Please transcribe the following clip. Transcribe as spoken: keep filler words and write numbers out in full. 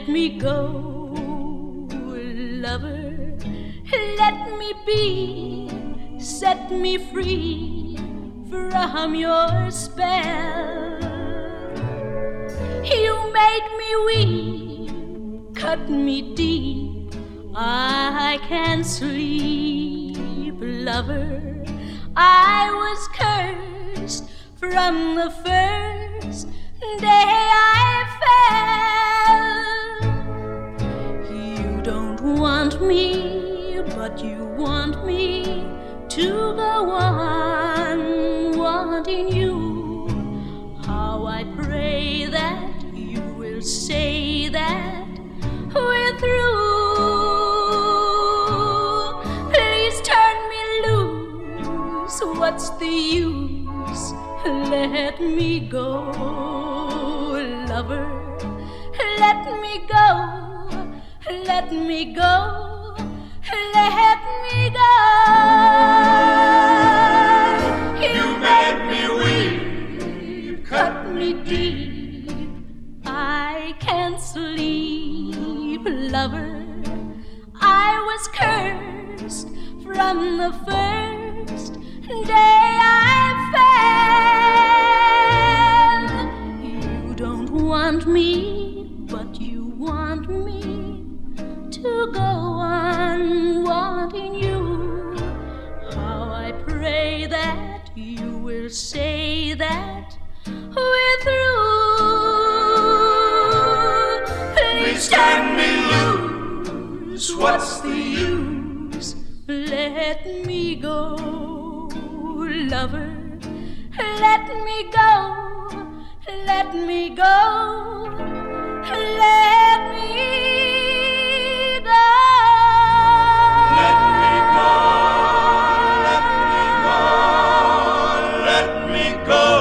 let me go, lover. Let me be, set me free from your spell. You made me weep, cut me deep, I can't sleep, lover. I was cursed from the first day I fell. You don't want me, but you want me to go on wanting you. How I pray that you will say that we're through. Please turn me loose, what's the use? Let me go, lover. Let me go, let me go, let me go. You made me weep, cut me deep, I can't sleep, lover. I was cursed from the first day I fell. You don't want me, but you want me to go on wanting you. How I pray that you will say that we're through. Please turn me loose, what's the use? Let me go, lover. Let me go, let me go, let me go. Let me go, let me go, let me go.